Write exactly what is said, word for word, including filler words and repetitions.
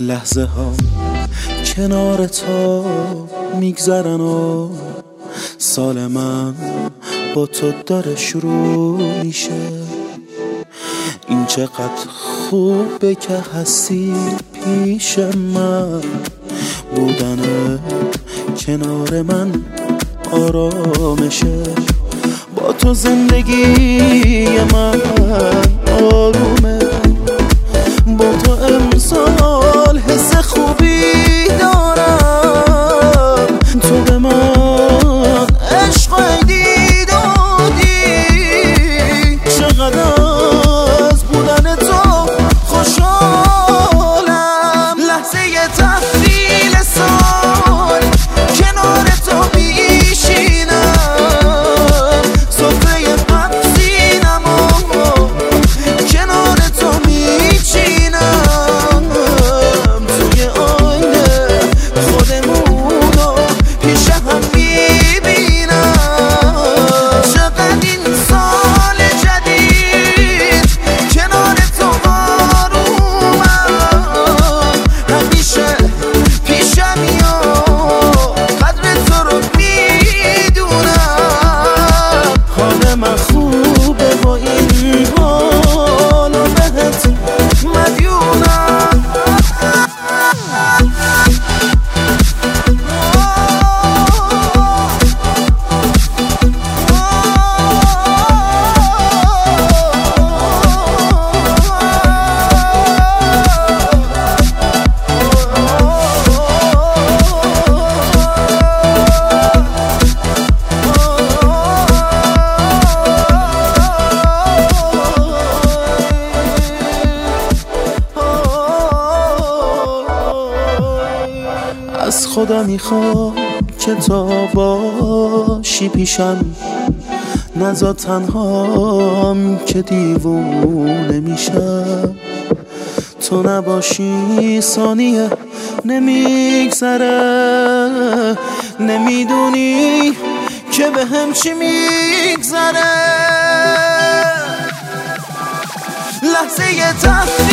لحظه ها کنار تو میگذرن و سال من با تو داره شروع میشه. این چقدر خوبه که هستی پیش من، بودن کنار من آرامشه. با تو زندگی من آرومه، با تو امسال حس خوبی دارم. تو به من عشق دید دادی، چقدر از بودن تو خوشحالم. لحظه تحویل سال کنار تو میشینم، صفحه قبضینم و کنار تو میچینم. توی آینه خودمونو پیش هم میبینم. چقدر این سال جدید کنار تو آرومم، همیشه پیشمی و قدر تو رو میدونم. حال من خوبه با این حال و بهت مدیونم. از خدا میخوام که تا باشی پیشم، نذار تنهام که دیوونه میشم. تو نباشی ثانیه نمیگذره، نمیدونی که به هم چی میگذره. لحظه تحویل